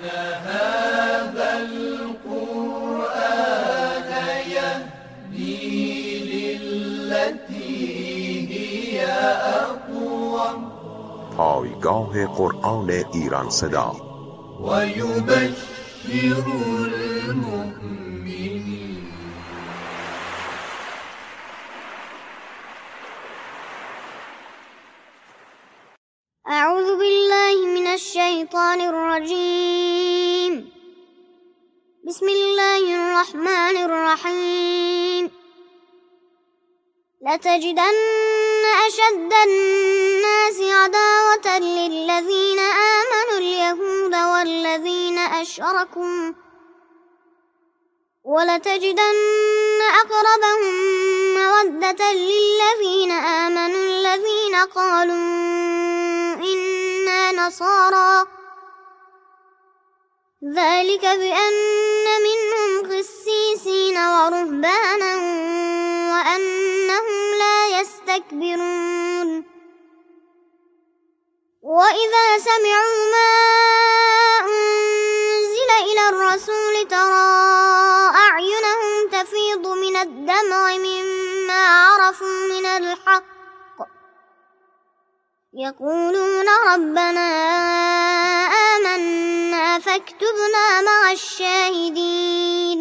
هذا القرآن يهدي للتي هي أقوم. پایگاه قرآن ایران صدا ويبشر المؤمنين. أعوذ بالله من الشيطان الرجيم. بسم الله الرحمن الرحيم. لتجدن أشد الناس عداوة للذين آمنوا اليهود والذين أشركوا ولتجدن أقربهم مودة للذين آمنوا الذين قالوا إنا نصارى ذلك بأن منهم قسيسين ورهبانا وأنهم لا يستكبرون. وإذا سمعوا ما أنزل إلى الرسول ترى أعينهم تفيض من الدمع مما عرفوا من الحق يقولون ربنا آمنا فاكتبنا مع الشاهدين.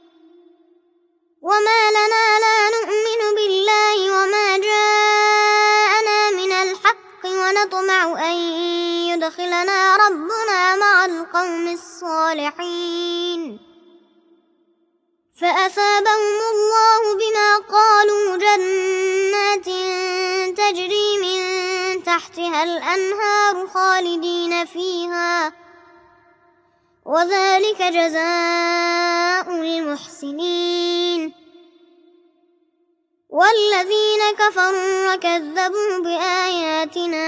وما لنا لا نؤمن بالله وما جاءنا من الحق ونطمع أن يدخلنا ربنا مع القوم الصالحين. فأثابهم الله بما قالوا جنات تجري من تحتها الأنهار خالدين فيها وذلك جزاء المحسنين. والذين كفروا وكذبوا بآياتنا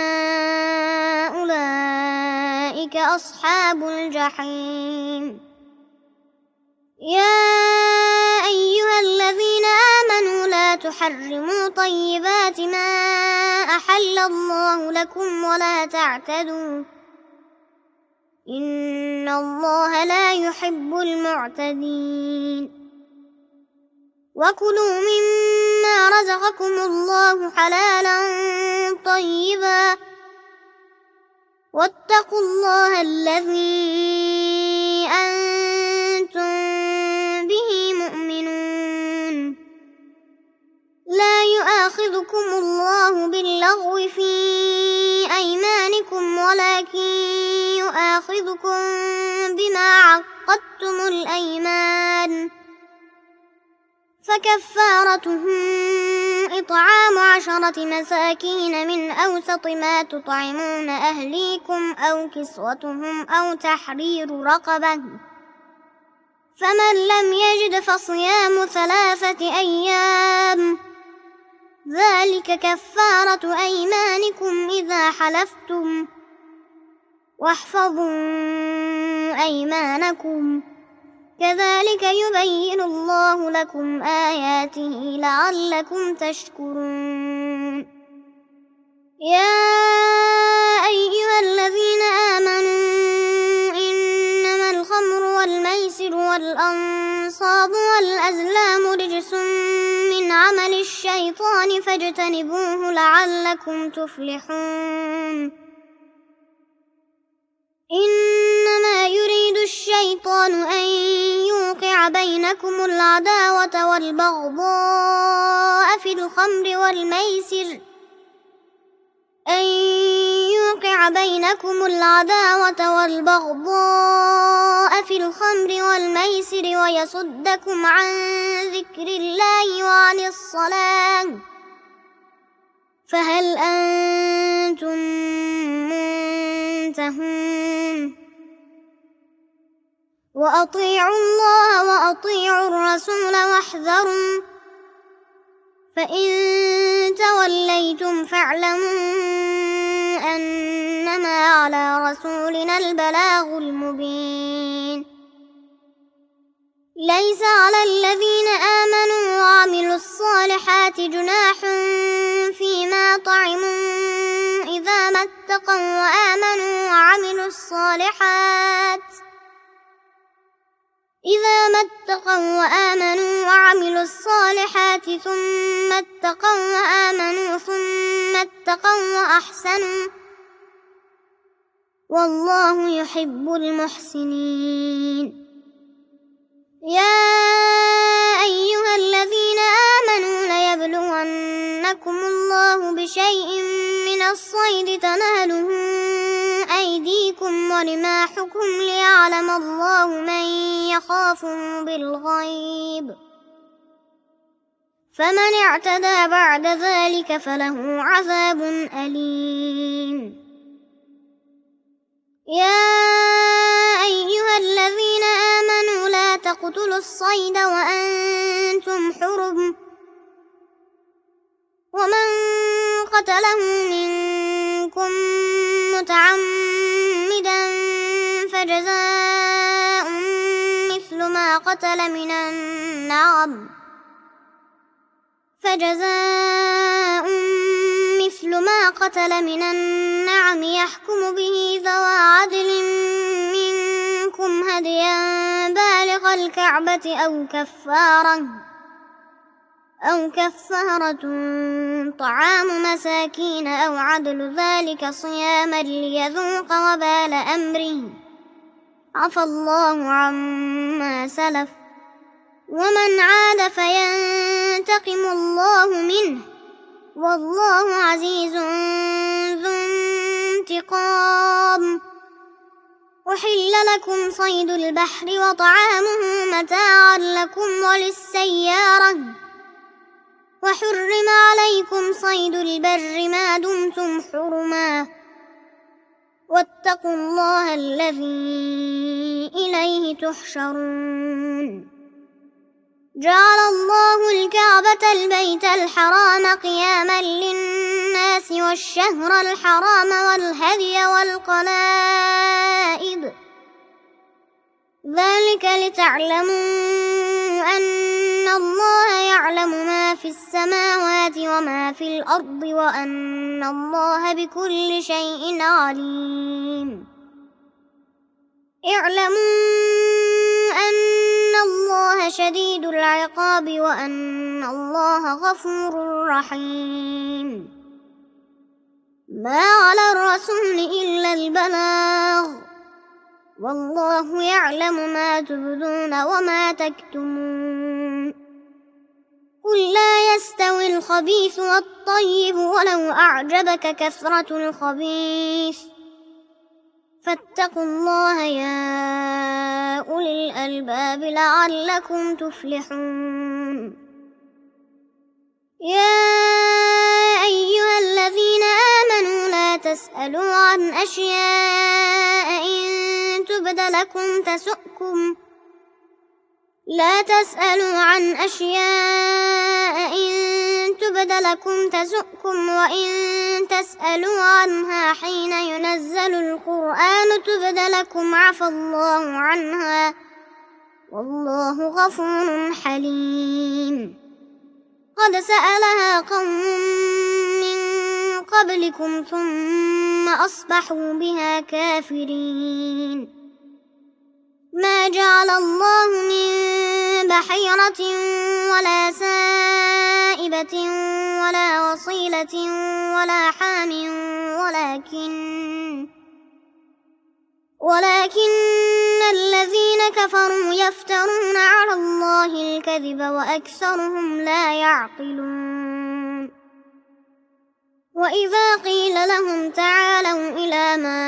أولئك أصحاب الجحيم. يا أيها الذين آمنوا لا تحرموا طيبات ما أحل الله لكم ولا تعتدوا إن الله لا يحب المعتدين. وكلوا مما رزقكم الله حلالا طيبا واتقوا الله الذي أنتم به مؤمنون. لا يؤاخذكم الله باللغو في أيمانكم ولكن يؤاخذكم بما عقدتم الأيمان فكفارته إطعام 10 مساكين من أوسط ما تطعمون أهليكم أو كسوتهم أو تحرير رقبة فمن لم يجد فصيام 3 أيام ذلك كفارة أيمانكم إذا حلفتم واحفظوا أيمانكم كذلك يبين الله لكم آياته لعلكم تشكرون. يا أيها الذين آمنوا إنما الخمر والميسر والأنصاب والأزلام رجس من عمل الشيطان فاجتنبوه لعلكم تفلحون. إنما يريد الشيطان أن يوقع بينكم العداوة والبغضاء في الخمر والميسر ويصدكم عن ذكر الله وعن الصلاة فهل أنتم منتهون. وأطيعوا الله وأطيعوا الرسول واحذروا فإن توليتم فاعلموا أنما على رسولنا البلاغ المبين. ليس على الذين آمنوا وعملوا الصالحات جناح فيما طعموا إذا ما اتقوا وآمنوا وعملوا الصالحات إذا ما اتقوا وآمنوا وعملوا الصالحات ثم اتقوا وآمنوا ثم اتقوا وأحسنوا والله يحب المحسنين. يا أيها الذين آمنوا ليبلونكم الله بشيء من الصيد تناله أيديكم ورماحكم ليعلم الله من يخافه بالغيب، فمن اعتدى بعد ذلك فله عذاب أليم. يا أيها الذين آمنوا لا تقتلوا الصيد وأنتم حرم، ومن قتله منكم متعمدا فجزاء مثل ما قتل من النعم يحكم به ذوى عدل منكم هديا بالغ الكعبة أو كفارة طعام مساكين أو عدل ذلك صياما ليذوق وبال أمره، عفى الله عما سلف، ومن عاد فينتقم الله منه والله عزيز ذو انتقام. أحل لكم صيد البحر وطعامه متاعا لكم وللسيارة، وحرم عليكم صيد البر ما دمتم حرما، واتقوا الله الذي إليه تحشرون. جعل الله الكعبة البيت الحرام قياما للناس والشهر الحرام والهدي والقلائد، ذلك لتعلموا أن الله يعلم ما في السماوات وما في الأرض وأن الله بكل شيء عليم. اعلموا أن الله شديد العقاب وأن الله غفور رحيم. ما على الرسول إلا البلاغ، والله يعلم ما تبدون وما تكتمون. قل لا يستوي الخبيث والطيب ولو أعجبك كثرة الخبيث، فاتقوا الله يا أولي الألباب لعلكم تفلحون. يا أيها الذين آمنوا لا تسألوا عن أشياء إن تبد لكم تسؤكم، لا تسألوا عن أشياء إن تبد لكم تسؤكم، وإن تسألوا عنها حين ينزل القرآن تبد لكم عفى الله عنها والله غفور حليم. قد سألها قوم من قبلكم ثم أصبحوا بها كافرين. ما جعل الله من بحيرة ولا سائبة ولا وصيلة ولا حام ولكن الذين كفروا يفترون على الله الكذب وأكثرهم لا يعقلون. وإذا قيل لهم تعالوا إلى ما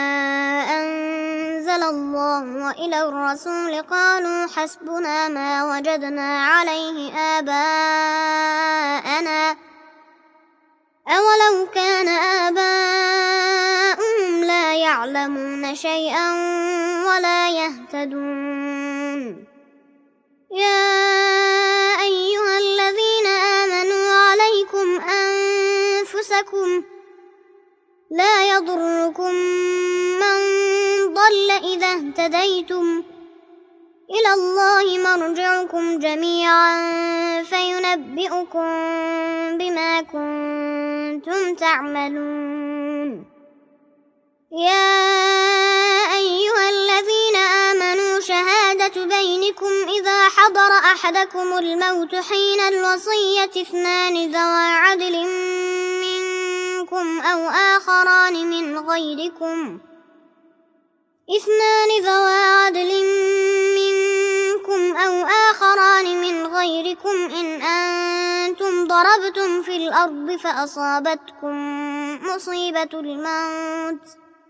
أنزل الله وإلى الرسول قالوا حسبنا ما وجدنا عليه آباءنا أولو كان آباؤهم لا يعلمون شيئا ولا يهتدون. يا أيها الذين آمنوا عليكم أنفسكم لا يضركم من ضل إذا اهتديتم، إلى الله مرجعكم جميعا فينبئكم بما كنتم تعملون. يا أيها الذين آمنوا شهادة بينكم حضر أحدكم الموت حين الوصية اثنان ذوى عدل منكم أو آخران من غيركم إن أنتم ضربتم في الأرض فأصابتكم مصيبة الموت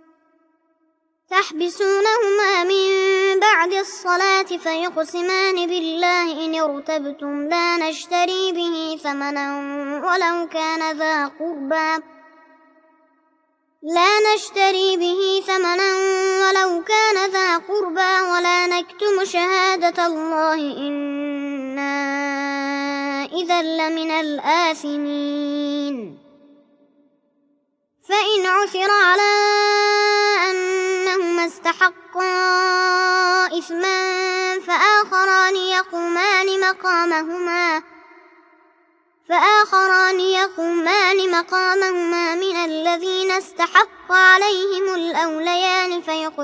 تحبسونهما من بعد الصلاة فيقسمان بالله إن ارتبتم لا نشتري به ثمنا ولو كان ذا قربى ولا نكتم شهادة الله إنا إذا لمن الآثمين فإن عثر على أنهما استحقا إثما فآخران يقومان مقامهما من الذين استحق عليهم الأوليان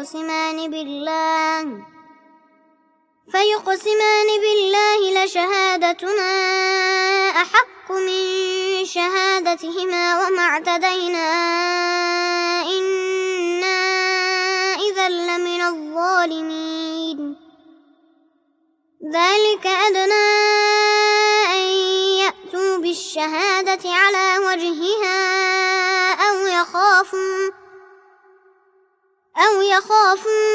فيقسمان بالله لشهادتنا أحق من شهادتهما وما اعتدينا إنا إذا لمن الظالمين ذلك أدنى أن يأتوا بالشهادة على وجهها أو يخافوا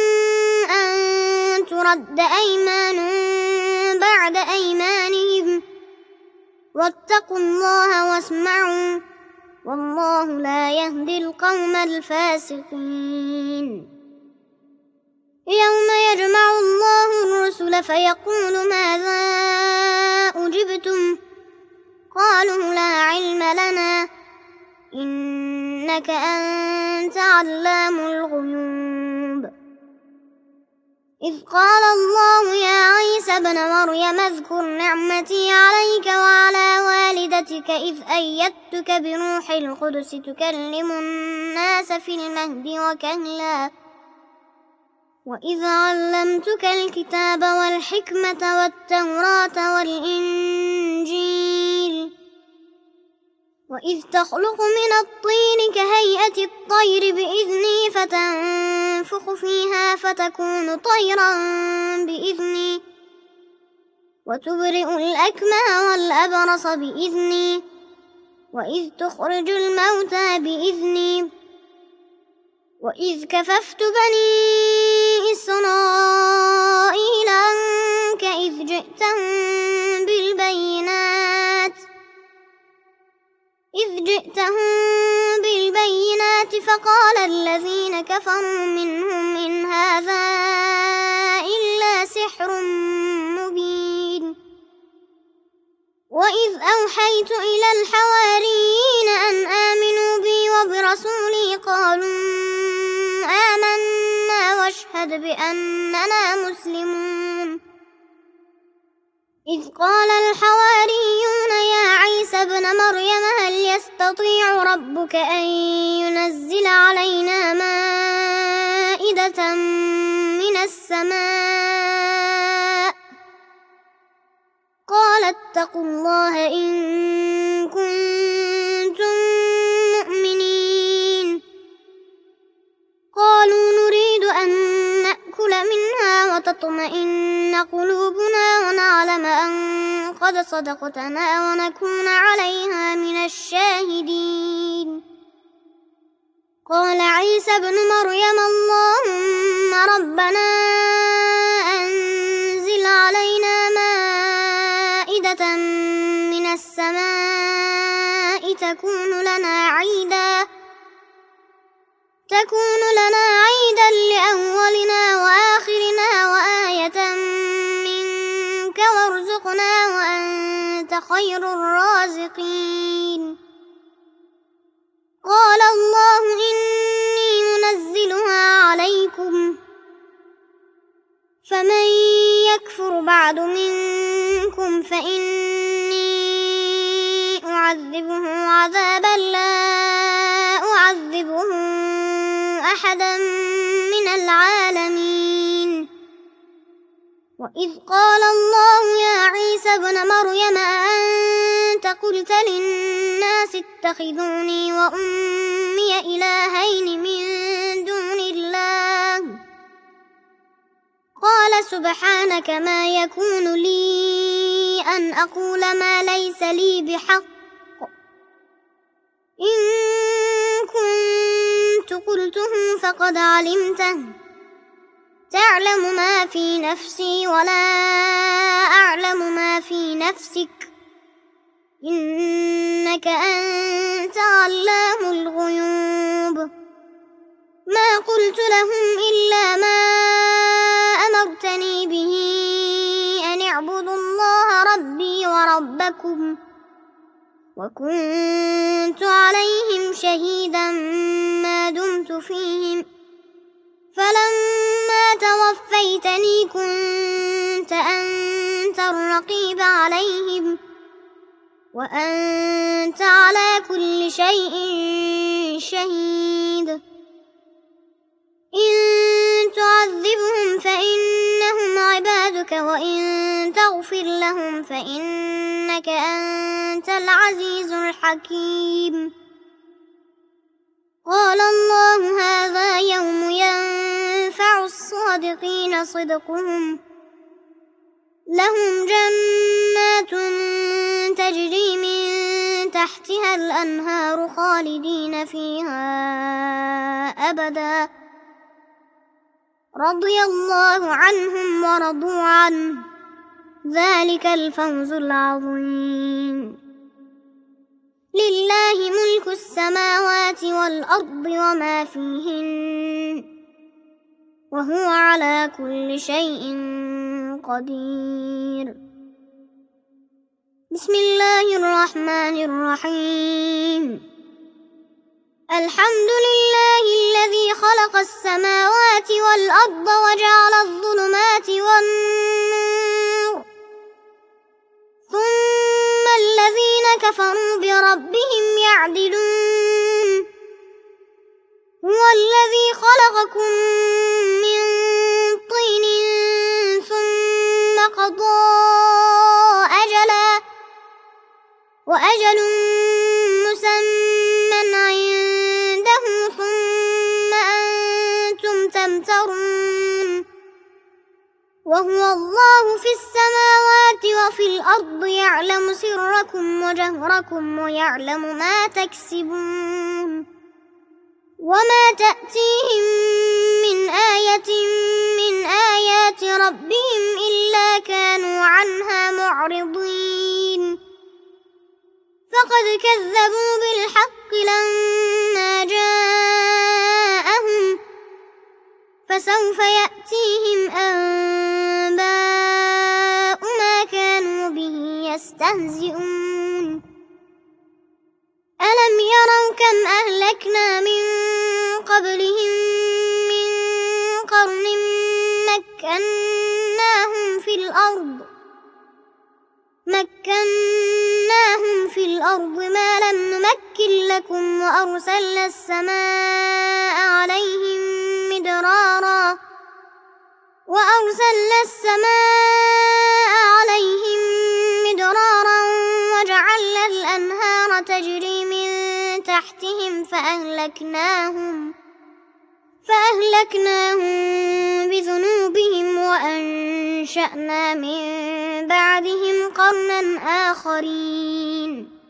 أن ترد أيمان بعد أيمانهم واتقوا الله واسمعوا والله لا يهدي القوم الفاسقين يوم يجمع الله الرسل فيقول ماذا أجبتم قالوا لا علم لنا إنك أنت علام الغيوب إذ قال الله يا عيسى ابن مريم اذكر نعمتي عليك وعلى والدتك إذ أيدتك بروح القدس تكلم الناس في المهد وكهلا وإذ علمتك الكتاب والحكمة والتوراة والإنجيل وإذ تخلق من الطين كهيئة الطير بإذني فتنفخ فيها فتكون طيرا بإذني وتبرئ الأكمه والأبرص بإذني وإذ تخرج الموتى بإذني وإذ كففت بني إسرائيل عنك إذ جئتهم بالبينات فقال الذين كفروا منهم إن هذا إلا سحر مبين وإذ أوحيت إلى الحواريين أن آمنوا بي وبرسولي قالوا آمنا واشهد بأننا مسلمون إذ قال الحواريون يا عيسى ابن مريم هل يستطيع ربك أن ينزل علينا مائدة من السماء قال اتقوا الله إن كنتم مؤمنين قالوا نريد أن نأكل منها وتطمئن قلوبنا ونعلم أن قد صدقتنا ونكون عليها من الشاهدين قال عيسى ابن مريم اللهم ربنا أنزل علينا مائدة من السماء تكون لنا عيدا لأولنا وآخرنا وآية منك وارزقنا وأنت خير الرازقين قال الله إني منزلها عليكم فمن يكفر بعد منكم فإني أعذبه عذابا لا أعذبه أحدا من العالمين وإذ قال الله يا عيسى ابن مريم أأنت قلت للناس اتخذوني وأمي إلهين من دون الله قال سبحانك ما يكون لي أن أقول ما ليس لي بحق إن كنت قلته فقد علمته تعلم ما في نفسي ولا أعلم ما في نفسك إنك أنت علام الغيوب ما قلت لهم إلا ما أمرتني به أن اعبدوا الله ربي وربكم وكنت عليهم شهيدا ما دمت فيهم فلما توفيتني كنت أنت الرقيب عليهم وأنت على كل شيء شهيد إن تعذبهم فإنهم عبادك وإن تغفر لهم فإنك أنت العزيز الحكيم قال الله هذا يوم ينفع الصادقين صدقهم لهم جنات تجري من تحتها الأنهار خالدين فيها أبدا رضي الله عنهم ورضوا عنه ذلك الفوز العظيم لله ملك السماوات والأرض وما فيهن وهو على كل شيء قدير بسم الله الرحمن الرحيم الحمد لله الذي خلق السماوات والأرض وجعل الظلمات والنور ثم الذين كفروا بربهم يعدلون هو الذي خلقكم من طين ثم قضى أجلا وأجل مسمى عنده ثم أنتم تمترون وهو الله في السماوات وفي الأرض يعلم سركم وجهركم ويعلم ما تكسبون وما تأتيهم من آية من آيات ربهم إلا كانوا عنها معرضين فقد كذبوا بالحق لما جاءهم فسوف يأتيهم أنباء ما كانوا به يستهزئون ألم يروا كم أهلكنا من قبلهم من قرن مكناهم في الأرض ما لم نمكن لكم وأرسلنا السماء عليهم مدرارا وجعلنا الأنهار تجري من تحتهم فأهلكناهم بذنوبهم وأنشأنا من بعدهم قرنا آخرين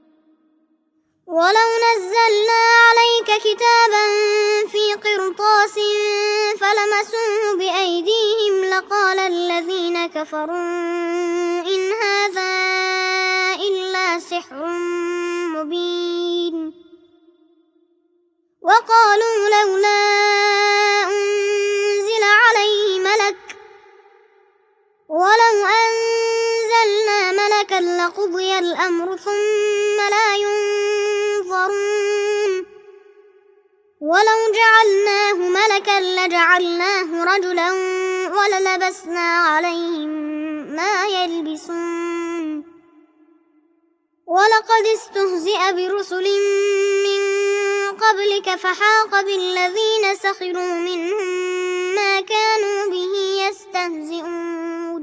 ولو نزلنا عليك كتابا في قرطاس فلمسوه بأيديهم لقال الذين كفروا إن هذا إلا سحر مبين وقالوا لولا أنزل عليه ملك ولو أنزلنا ملكا لقضي الأمر ثم لا ينظرون ولو جعلناه ملكا لجعلناه رجلا وللبسنا عليهم ما يلبسون ولقد استهزئ برسل من قبلك فحاق بالذين سخروا منهم ما كانوا به يستهزئون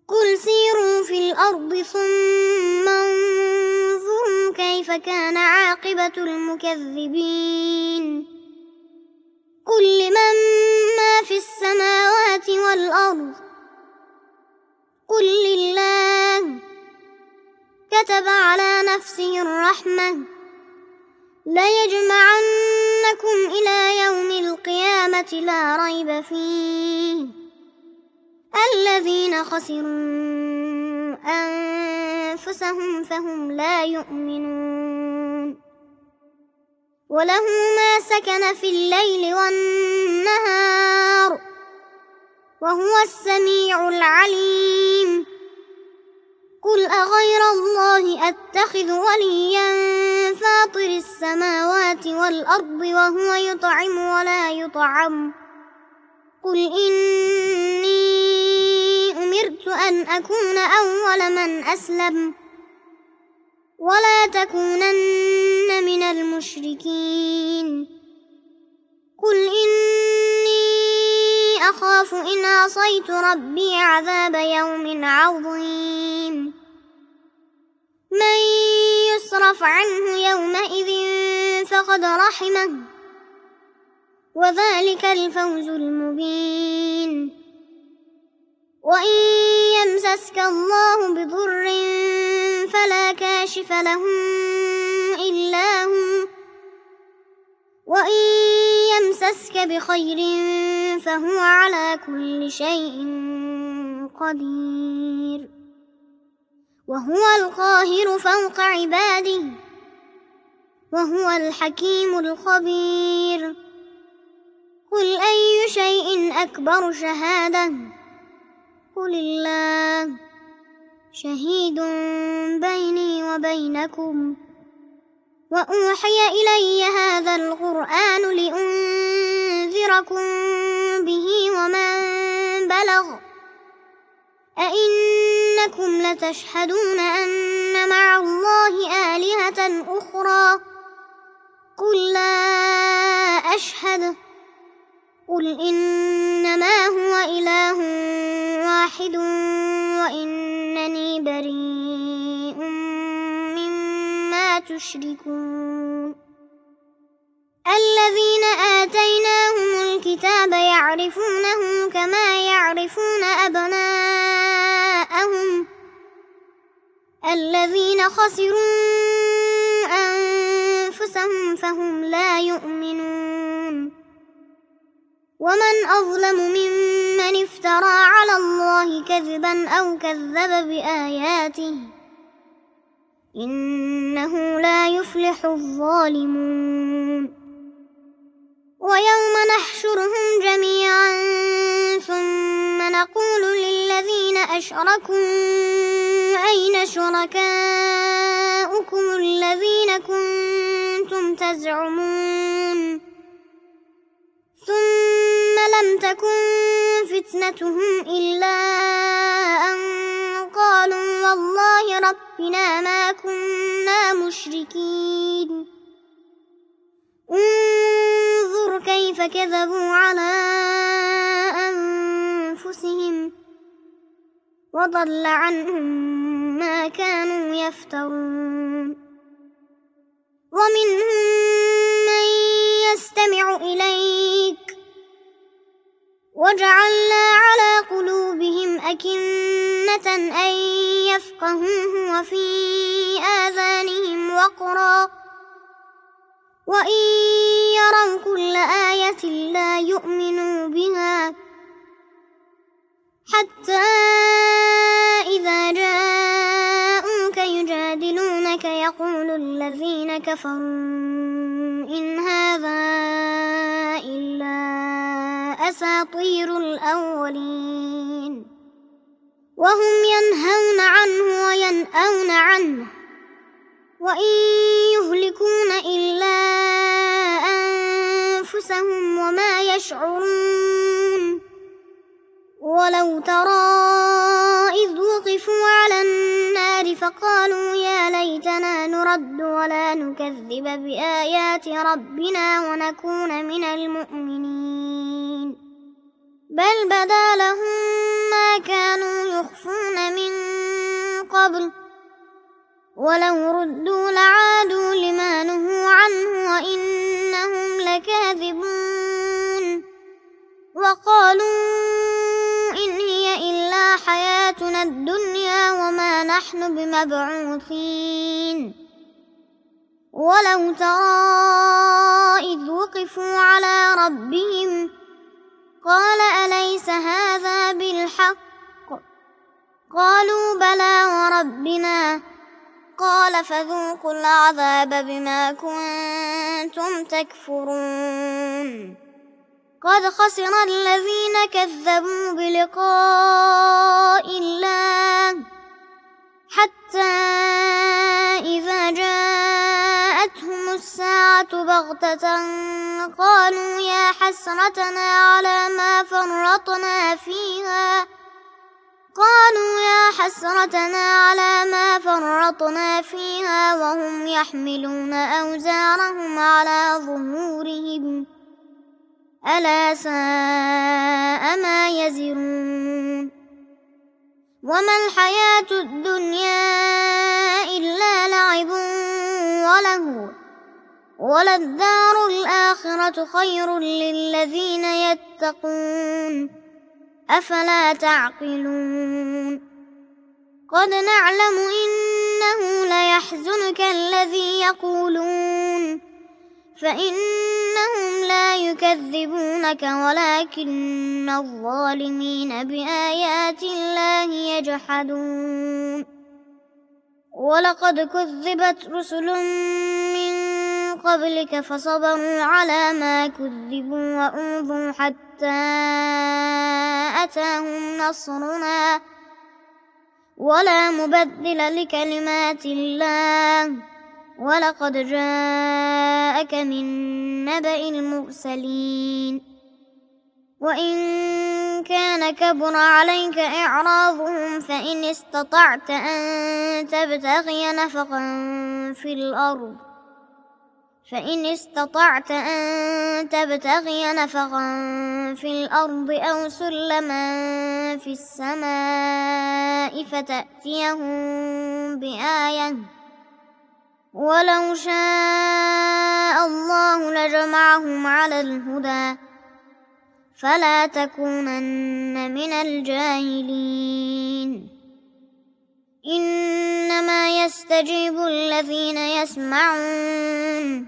قل سيروا في الأرض ثم انظروا كيف كان عاقبة المكذبين قل لمن ما في السماوات والأرض قل لله كتب على نفسه الرحمة ليجمعنكم إلى يوم القيامة لا ريب فيه الذين خسروا أنفسهم فهم لا يؤمنون وله ما سكن في الليل والنهار وهو السميع العليم قل أغير الله أتخذ وليا فاطر السماوات والأرض وهو يطعم ولا يطعم قل إني أمرت أن أكون أول من أسلم ولا تكونن من المشركين قل إني أخاف إن عصيت ربي عذاب يوم عظيم من يصرف عنه يومئذ فقد رحمه وذلك الفوز المبين وإن يمسسك الله بضر فلا كاشف له إلا هو وإن يمسسك بخير فهو على كل شيء قدير وهو القاهر فوق عباده وهو الحكيم الخبير قل أي شيء أكبر شهادة قل الله شهيد بيني وبينكم وأوحي إلي هذا القرآن لأنذركم به ومن بلغ أئنكم لتشهدون أن مع الله آلهة أخرى قل لا أشهد قل إنما هو إله واحد وإنني بريء مما تشركون الذين آتيناهم الكتاب يعرفونه كما يعرفون أبناءهم الذين خسروا أنفسهم فهم لا يؤمنون ومن أظلم ممن افترى على الله كذبا أو كذب بآياته إنه لا يفلح الظالمون ويوم نحشرهم جميعا ثم نقول للذين أشركوا أين شركاؤكم الذين كنتم تزعمون ثم لم تكن فتنتهم إلا أن قالوا والله ربنا ما كنا مشركين انظر كيف كذبوا على أنفسهم وضل عنهم ما كانوا يفترون ومنهم من يستمع إليك وجعلنا على قلوبهم أكنة أن يفقهوه وفي آذانهم وقرا وإن يروا كل آية لا يؤمنوا بها حتى إذا جاءوك يجادلونك يقول الذين كفروا إن هذا إلا أساطير الأولين وهم ينهون عنه وينأون عنه وإن يهلكون إلا أنفسهم وما يشعرون ولو ترى إذ وقفوا على النار فقالوا يا ليتنا نرد ولا نكذب بآيات ربنا ونكون من المؤمنين بل بدا لهم ما كانوا يخفون من قبل ولو ردوا لعادوا لما نهوا عنه وإنهم لكاذبون وقالوا إن هي إلا حياتنا الدنيا وما نحن بمبعوثين ولو ترى إذ وقفوا على ربهم قال أليس هذا بالحق قالوا بلى وربنا قال فذوقوا العذاب بما كنتم تكفرون قد خسر الذين كذبوا بلقاء الله حتى إذا جاءتهم الساعة بغتة قالوا يا حسرتنا على ما فرطنا فيها وهم يحملون أوزارهم على ظهورهم ألا ساء ما يزرون وما الحياة الدنيا إلا لعب ولهو وللدار الآخرة خير للذين يتقون أفلا تعقلون قد نعلم إنه ليحزنك الذي يقولون فإنهم لا يكذبونك ولكن الظالمين بآيات الله يجحدون ولقد كذبت رسل من قبلك فصبروا على ما كذبوا وأوذوا حتى أتاهم نصرنا ولا مبدل لكلمات الله ولقد جاءك من نبأ المرسلين وإن كان كبر عليك إعراضهم فإن استطعت أن تبتغي نفقا في الأرض أو سلما في السماء فتأتيهم بآية ولو شاء الله لجمعهم على الهدى فلا تكونن من الجاهلين إنما يستجيب الذين يسمعون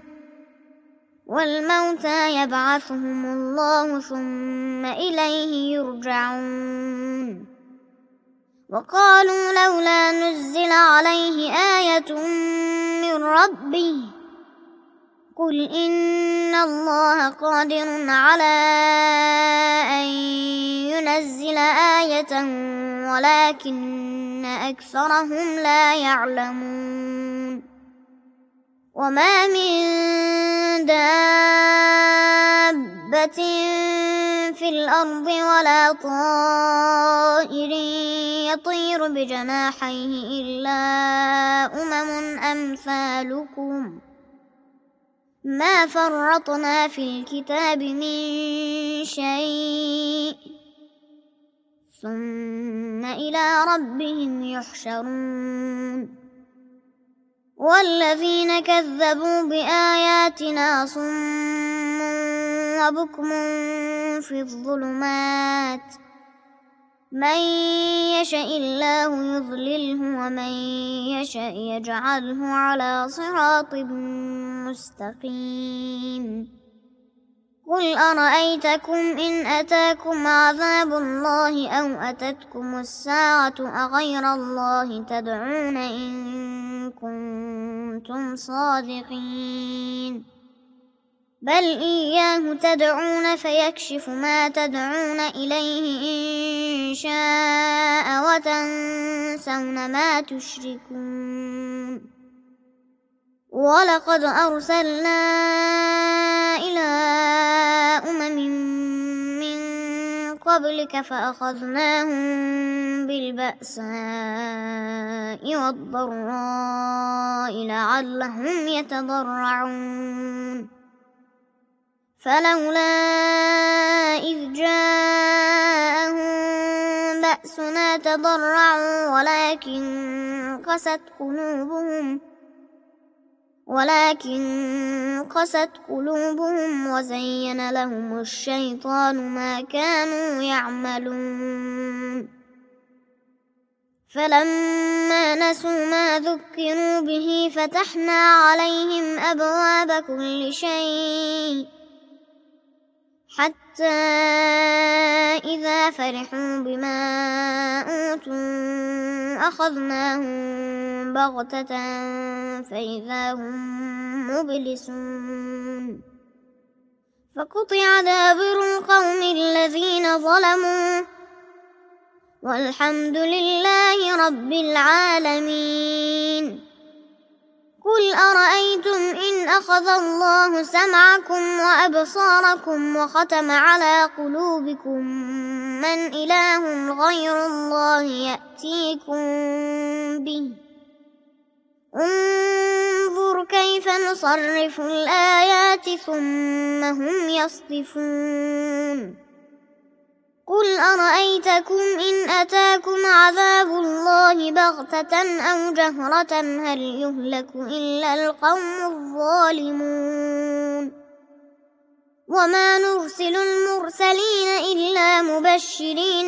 والموتى يبعثهم الله ثم إليه يرجعون وقالوا لولا نزل عليه آية من ربه قل إن الله قادر على أن ينزل آية ولكن أكثرهم لا يعلمون وما من دابة في الأرض ولا طائر يطير بجناحيه إلا أمم أمثالكم ما فرطنا في الكتاب من شيء ثم إلى ربهم يحشرون والذين كذبوا بآياتنا صم وبكم في الظلمات من يشاء الله يضلله ومن يشاء يجعله على صراط مستقيم قل أرأيتكم إن أتاكم عذاب الله أو أتتكم الساعة أغير الله تدعون إن كنتم صادقين بل إياه تدعون فيكشف ما تدعون إليه إن شاء وتنسون ما تشركون ولقد أرسلنا إلى أمم من قبلك فأخذناهم بالبأساء والضراء لعلهم يتضرعون فلولا إذ جاءهم بأسنا تضرعوا ولكن قست قلوبهم وزين لهم الشيطان ما كانوا يعملون. فلما نسوا ما ذكروا به فتحنا عليهم أبواب كل شيء حتى إذا فرحوا بما أوتوا أخذناهم بغتة فإذا هم مبلسون. فقطع دابر القوم الذين ظلموا والحمد لله رب العالمين. قل أرأيتم إن أخذ الله سمعكم وأبصاركم وختم على قلوبكم من إله غير الله يأتيكم به؟ انظر كيف نصرف الآيات ثم هم يصدفون. قل أرأيتكم إن أتاكم عذاب الله بغتة أو جهرة هل يهلك إلا القوم الظالمون؟ وما نرسل المرسلين إلا مبشرين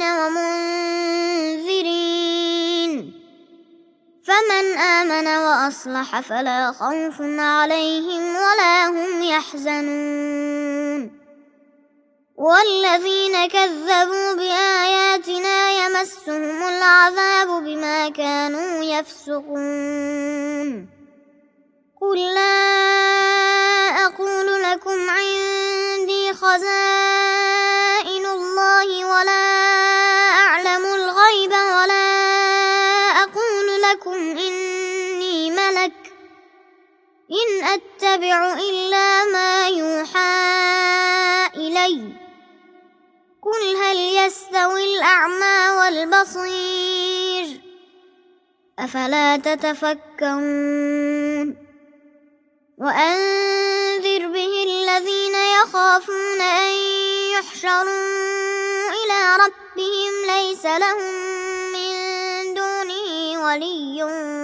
ومنذرين فمن آمن وأصلح فلا خوف عليهم ولا هم يحزنون. والذين كذبوا بآياتنا يمسهم العذاب بما كانوا يفسقون. قل لا أقول لكم عندي خزائن الله ولا أعلم الغيب ولا أقول لكم إني ملك إن أتبع إلا ما يوحى إلي. قل هل يستوي الأعمى والبصير أفلا تتفكرون. وأنذر به الذين يخافون أن يحشروا إلى ربهم ليس لهم من دونه ولي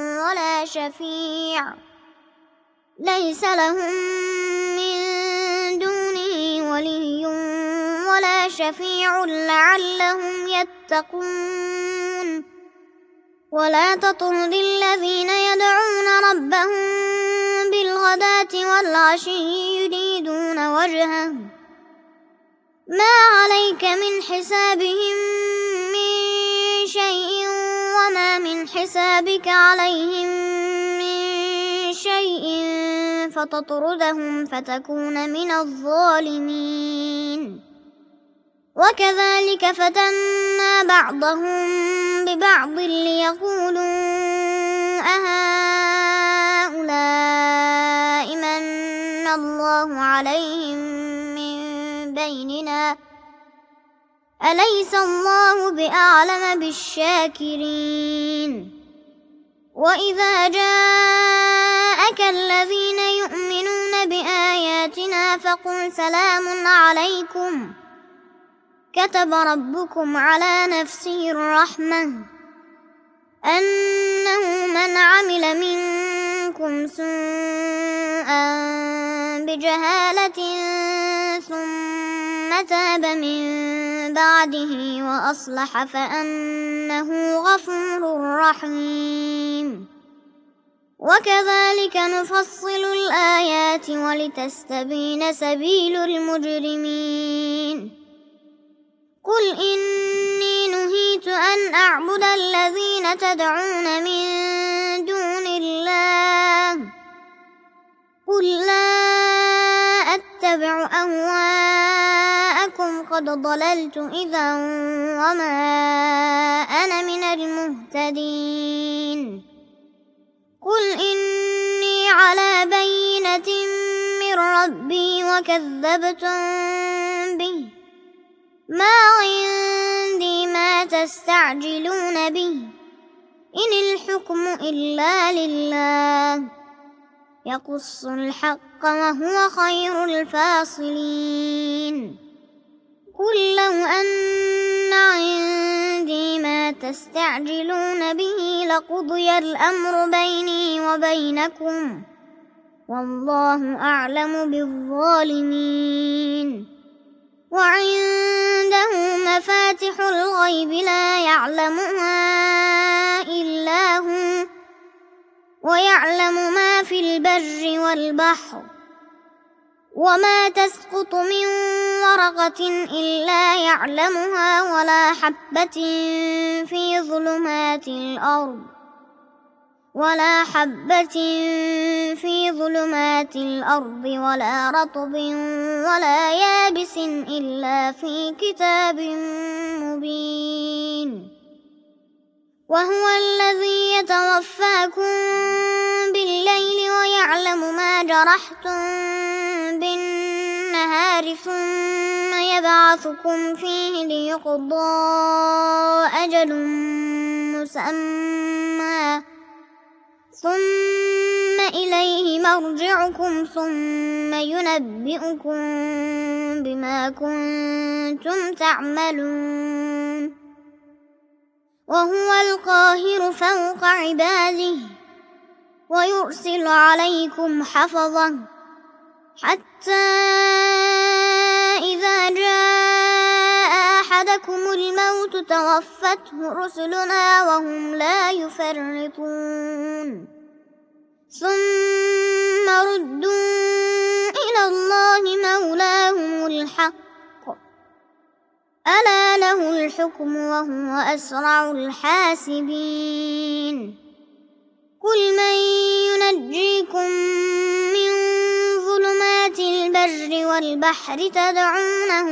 ولا شفيع لعلهم يتقون. ولا تطرد الذين يدعون ربهم بالغداة والعشي يريدون وجهه ما عليك من حسابهم من شيء وما من حسابك عليهم من شيء فتطردهم فتكون من الظالمين. وكذلك فتنا بعضهم ببعض ليقولوا أهؤلاء من الله عليهم من بيننا أليس الله بأعلم بالشاكرين. وإذا جاءك الذين يؤمنون بآياتنا فقل سلام عليكم كتب ربكم على نفسه الرحمة أنه من عمل منكم سوءا بجهالة ثم تاب من بعده وأصلح فأنه غفور رحيم. وكذلك نفصل الآيات ولتستبين سبيل المجرمين. قل إني نهيت أن أعبد الذين تدعون من دون الله قل لا أتبع أهواءكم قد ضللت إذا وما أنا من المهتدين. قل إني على بينة من ربي وكذبتم به ما عندي ما تستعجلون به إن الحكم إلا لله يقص الحق وهو خير الفاصلين. قل لو أن عندي ما تستعجلون به لقضي الأمر بيني وبينكم والله أعلم بالظالمين. وعنده مفاتح الغيب لا يعلمها إلا هو ويعلم ما في البر والبحر وما تسقط من ورقة إلا يعلمها ولا حبة في ظلمات الأرض ولا رطب ولا يابس إلا في كتاب مبين. وهو الذي يتوفاكم بالليل ويعلم ما جرحتم بالنهار ثم يبعثكم فيه ليقضى أجل مسمى ثم إليه مرجعكم ثم ينبئكم بما كنتم تعملون. وهو القاهر فوق عباده ويرسل عليكم حفظا حتى إذا جاء أحدكم الموت توفته رسلنا وهم لا يفرطون ثم ردوا إلى الله مولاهم الحق ألا له الحكم وهو أسرع الحاسبين. قل من ينجيكم من ظلمات البر والبحر تدعونه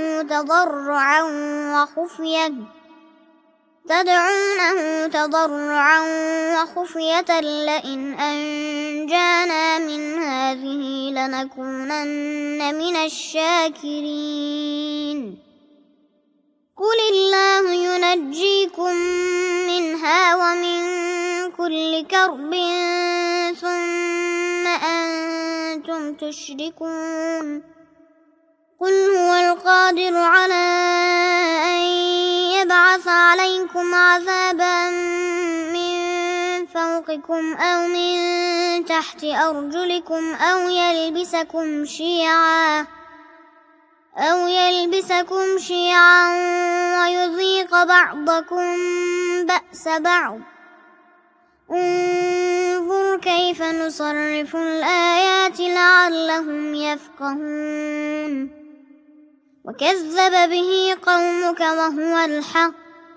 تضرعا وخفية لئن أنجانا من هذه لنكونن من الشاكرين. قل الله ينجيكم منها ومن كل كرب ثم أنتم تشركون. قل هو القادر على أن يبعث عليكم عذابا من فوقكم أو من تحت أرجلكم أو يلبسكم شيعا ويذيق بعضكم بأس بعض. انظر كيف نصرف الآيات لعلهم يفقهون. وكذب به قومك وهو الحق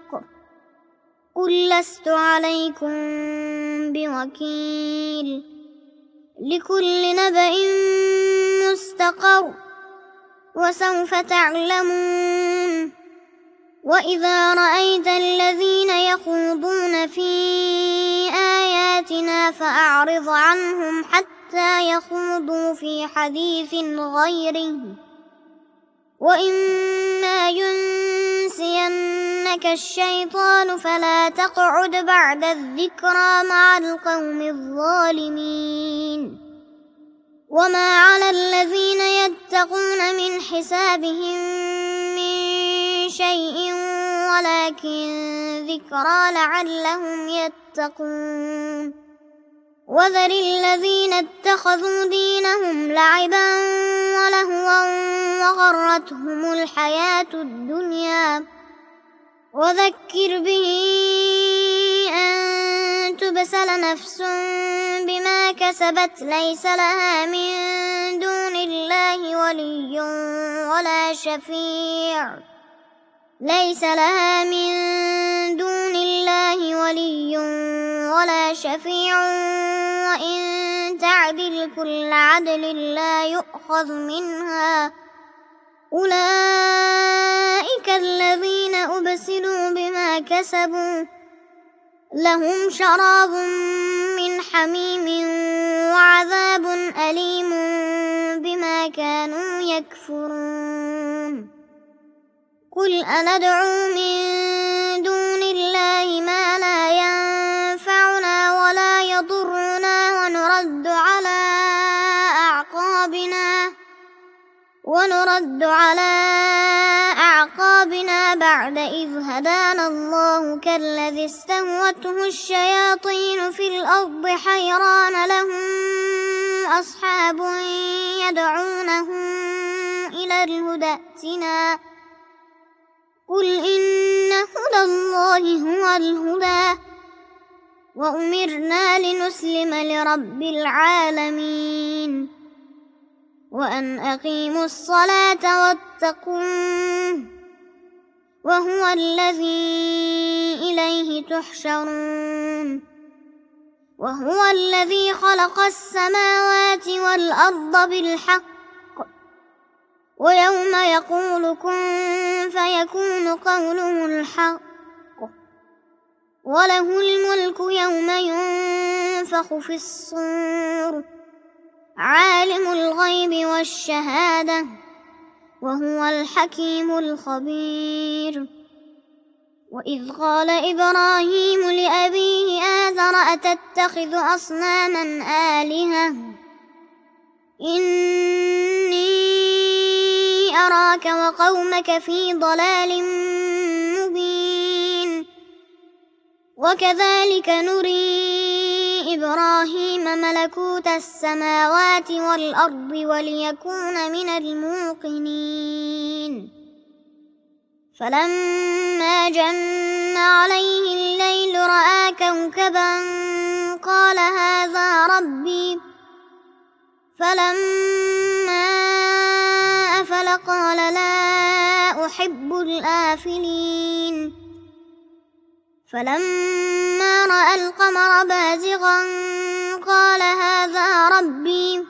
قل لست عليكم بوكيل لكل نبأ مستقر وسوف تعلمون. وإذا رأيت الذين يخوضون في آياتنا فأعرض عنهم حتى يخوضوا في حديث غيره وإما ينسينك الشيطان فلا تقعد بعد الذكرى مع القوم الظالمين. وما على الذين يتقون من حسابهم من شيء ولكن ذكرى لعلهم يتقون. وذر الذين اتخذوا دينهم لعبا ولهوا وغرتهم الحياة الدنيا وذكر به أن تبسل نفس بما كسبت ليس لها من دون الله ولي ولا شفيع وإن تعدل كل عدل لا يؤخذ منها. أولئك الذين أبسلوا بما كسبوا لهم شراب من حميم وعذاب أليم بما كانوا يكفرون. قل أندعو من دون الله ما لا ينفعنا ولا يضرنا ونرد ونرد على أعقابنا بعد إذ هدانا الله كالذي استهوته الشياطين في الأرض حيران له أصحاب يدعونه إلى الهدى ائتنا قل إن هدى الله هو الهدى وأمرنا لنسلم لرب العالمين وأن أقيموا الصلاة واتقوه وهو الذي إليه تحشرون وهو الذي خلق السماوات والأرض بالحق ويوم يقول كن فيكون قوله الحق وله الملك يوم ينفخ في الصور عالم الغيب والشهادة وهو الحكيم الخبير وإذ قال إبراهيم لأبيه آزر أتتخذ أصناما آلهة إني أراك وقومك في ضلال مبين وكذلك نري إبراهيم ملكوت السماوات والأرض وليكون من الموقنين فلما جن عليه الليل رأى كوكبا قال هذا ربي فلما أفل قال لا أحب الآفلين فلما رأى القمر بازغا قال هذا ربي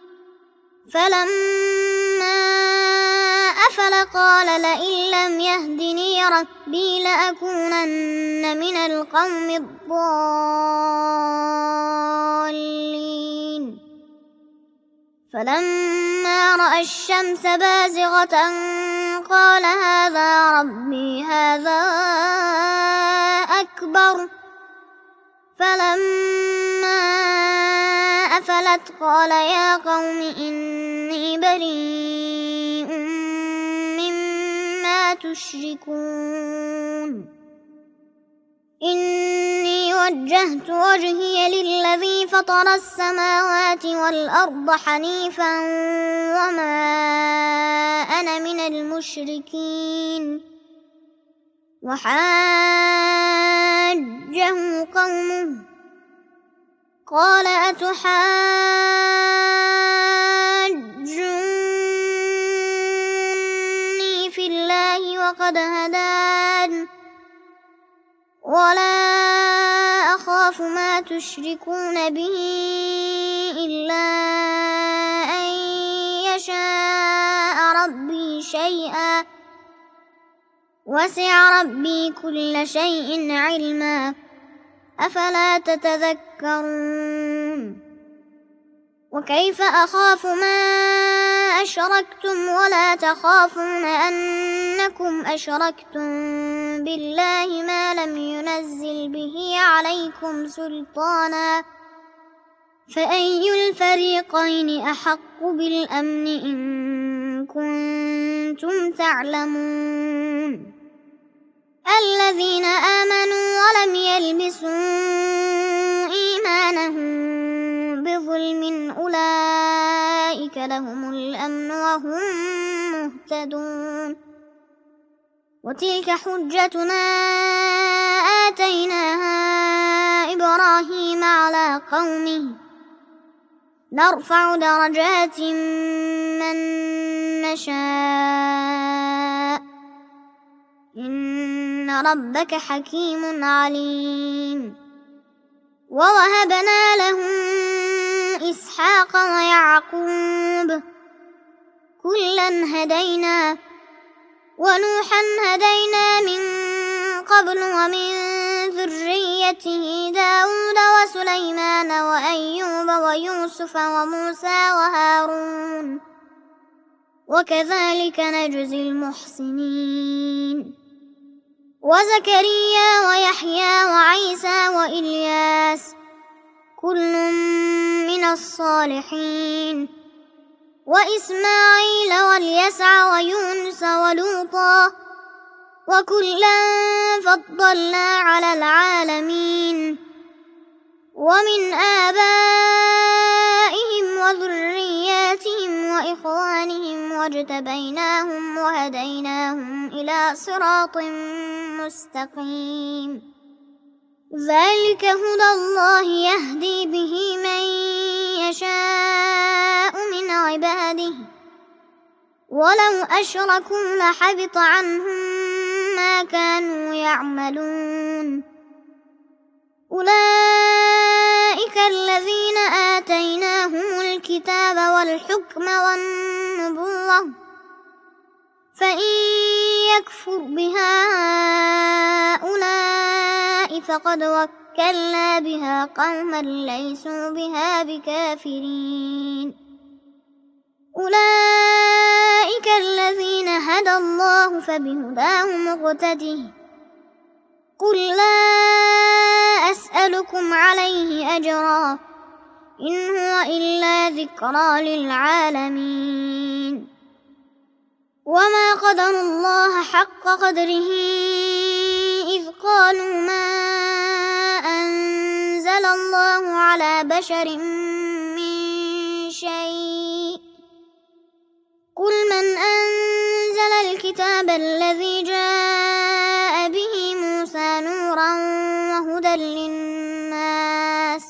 فلما أفل قال لئن لم يهدني ربي لأكونن من القوم الضالين فلما رأى الشمس بازغة قال هذا ربي هذا أكبر فلما أفلت قال يا قوم إني بريء مما تشركون إني وجهت وجهي للذي فطر السماوات والأرض حنيفا وما أنا من المشركين وحاجه قومه قال أتحاجوني في الله وقد هدان ولا أخاف ما تشركون به إلا أن يشاء ربي شيئا وسع ربي كل شيء علما أفلا تتذكرون وكيف أخاف ما أشركتم ولا تخافون أنكم أشركتم بالله ما لم ينزل به عليكم سلطانا فأي الفريقين أحق بالأمن إن كنتم تعلمون الذين آمنوا ولم يلبسوا إيمانهم بظلم أولئك لهم الأمن وهم مهتدون وتلك حجتنا آتيناها إبراهيم على قومه نرفع درجات من نشاء إن ربك حكيم عليم ووهبنا لهم إسحاق ويعقوب كلا هدينا ونوحا هدينا من قبل ومن ذريته داود وسليمان وأيوب ويوسف وموسى وهارون وكذلك نجزي المحسنين وزكريا ويحيى وعيسى وإلياس كل من الصالحين وإسماعيل واليسع ويونس ولوطا وكلا فضلنا على العالمين ومن آبائهم وذرياتهم وإخوانهم واجتبيناهم وهديناهم إلى صراط مستقيم ذلك هدى الله يهدي به من يشاء من عباده ولو أشركوا لحبط عنهم ما كانوا يعملون أولئك الذين آتيناهم الكتاب والحكم والنبوة فإن يكفر بها هؤلاء فقد وكلنا بها قوما ليسوا بها بكافرين أولئك الذين هدى الله فبهداه مقتده قل لا أسألكم عليه أجرا إن هو إلا ذكرى للعالمين وما قدروا الله حق قدره إذ قالوا ما أنزل الله على بشر من شيء قل من أنزل الكتاب الذي جاء به موسى نورا وهدى للناس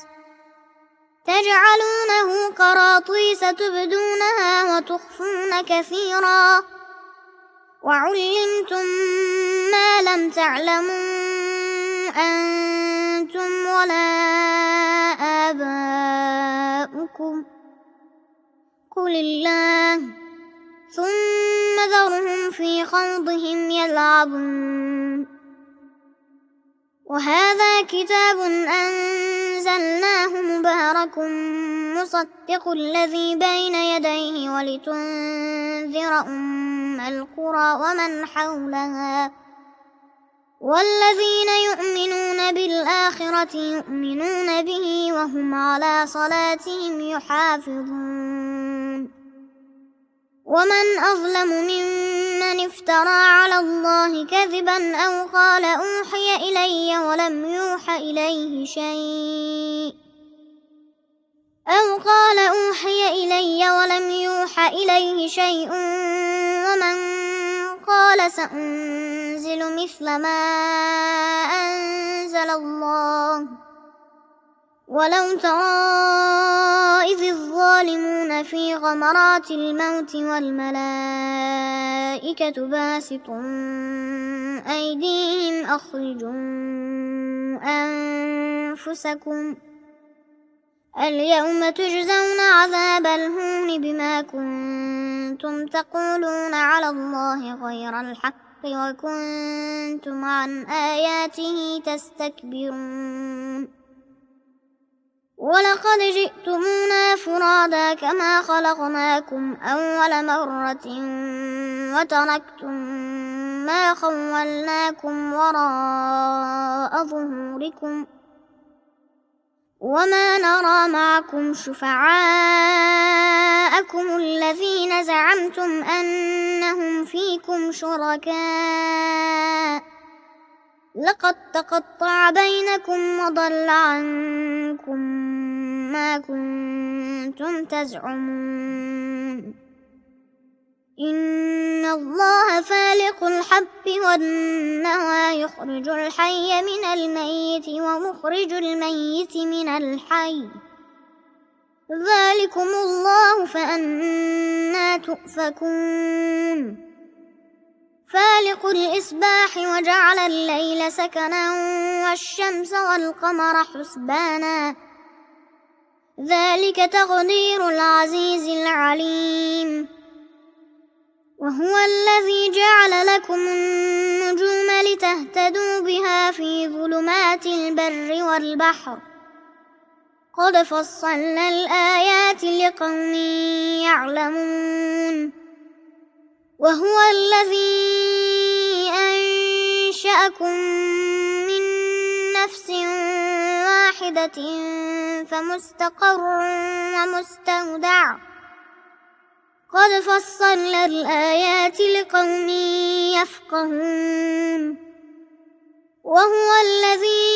تجعلونه قراطيس تبدونها وتخفون كثيرا وعلمتم ما لم تعلموا أنتم ولا آباؤكم قل الله ثم ذرهم في خوضهم يلعبون وهذا كتاب أنزلناه مبارك مصدق الذي بين يديه ولتنذر أم القرى ومن حولها والذين يؤمنون بالآخرة يؤمنون به وهم على صلاتهم يحافظون ومن أظلم ممن افترى على الله كذبا أو قال أوحي إلي ولم يوحى إليه شيء ومن قال سأنزل مثل ما أنزل الله ولو ترى إذ الظالمون في غمرات الموت والملائكة باسطوا أيديهم أخرجوا أنفسكم اليوم تجزون عذاب الهون بما كنتم تقولون على الله غير الحق وكنتم عن آياته تستكبرون ولقد جئتمونا فرادا كما خلقناكم أول مرة وتركتم ما خولناكم وراء ظهوركم وما نرى معكم شفعاءكم الذين زعمتم أنهم فيكم شركاء لقد تقطع بينكم وضل عنكم ما كنتم تزعمون إن الله فالق الحب والنوى يخرج الحي من الميت ومخرج الميت من الحي ذلكم الله فأنى تؤفكون فالق الإصباح وجعل الليل سكنا والشمس والقمر حسبانا ذلك تقدير العزيز العليم وهو الذي جعل لكم النجوم لتهتدوا بها في ظلمات البر والبحر قد فصلنا الآيات لقوم يعلمون وهو الذي أنشأكم من نفس واحدة فمستقر ومستودع قد فصلنا الآيات لقوم يفقهون وهو الذي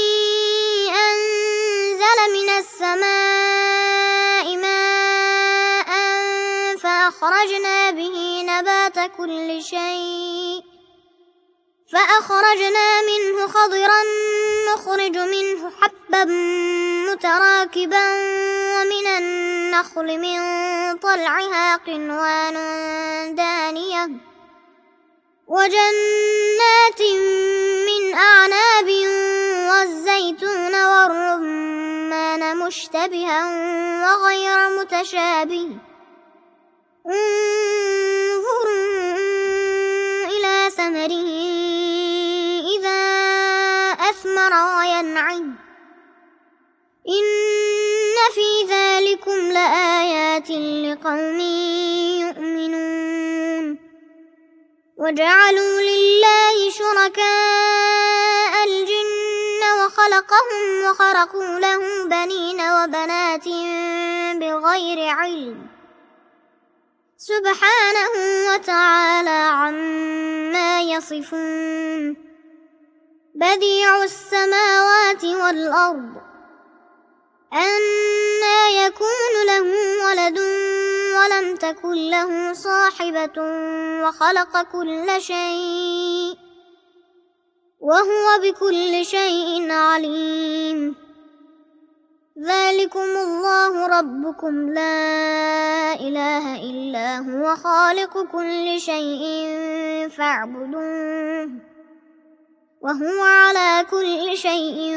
أنزل من السماء ماء فأخرجنا به نبات كل شيء فأخرجنا منه خضرا نخرج منه حبا متراكبا ومن النخل من طلعها قنوان دانية وجنات من أعناب والزيتون والرمان مشتبها وغير متشابه انظروا إلى ثمره إذا أثمر وينعي إن في ذلكم لآيات لقوم يؤمنون وجعلوا لله شركاء الجن وخلقهم وخرقوا له بنين وبنات بغير علم سبحانه وتعالى عما يصفون بديع السماوات والأرض أنى يكون له ولد ولم تكن له صاحبة وخلق كل شيء وهو بكل شيء عليم ذلكم الله ربكم لا إله إلا هو خالق كل شيء فاعبدوه وهو على كل شيء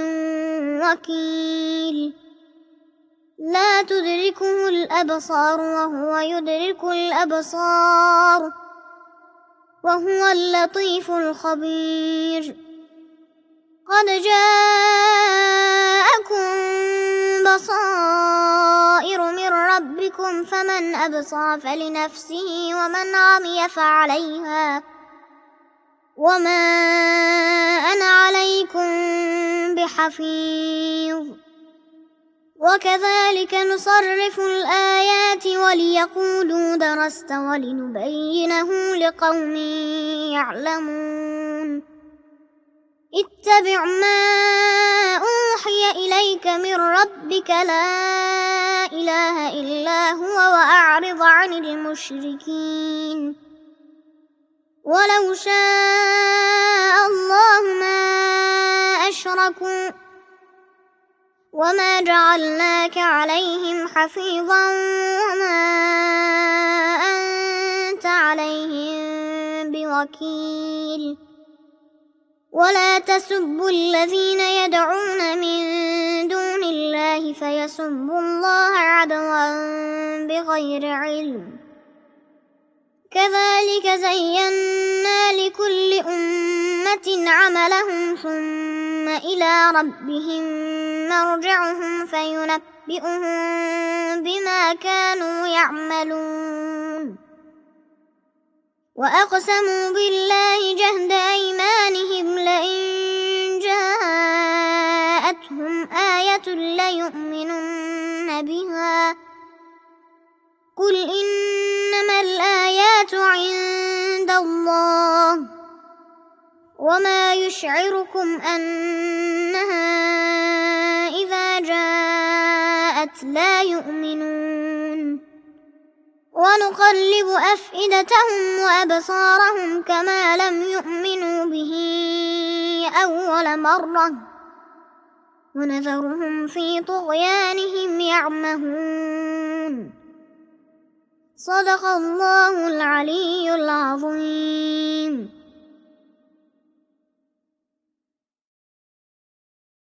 وكيل لا تدركه الأبصار وهو يدرك الأبصار وهو اللطيف الخبير قد جاءكم بصائر من ربكم فمن أبصر فلنفسه ومن عمي فعليها وما أنا عليكم بحفيظ وكذلك نصرف الآيات وليقولوا درست ولنبينه لقوم يعلمون اتبع ما أوحي إليك من ربك لا إله إلا هو وأعرض عن المشركين ولو شاء الله ما أشركوا وما جعلناك عليهم حفيظا وما أنت عليهم بوكيل ولا تسبوا الذين يدعون من دون الله فيسبوا الله عدوا بغير علم كذلك زينا لكل أمة عملهم ثم إلى ربهم مرجعهم فينبئهم بما كانوا يعملون وأقسموا بالله جهد أيمانهم لئن جاءتهم آية ليؤمنن بها قل إنما الآيات عند الله وما يشعركم أنها إذا جاءت لا يؤمنون ونقلب أفئدتهم وأبصارهم كما لم يؤمنوا به أول مرة ونذرهم في طغيانهم يعمهون صدق الله العلي العظيم.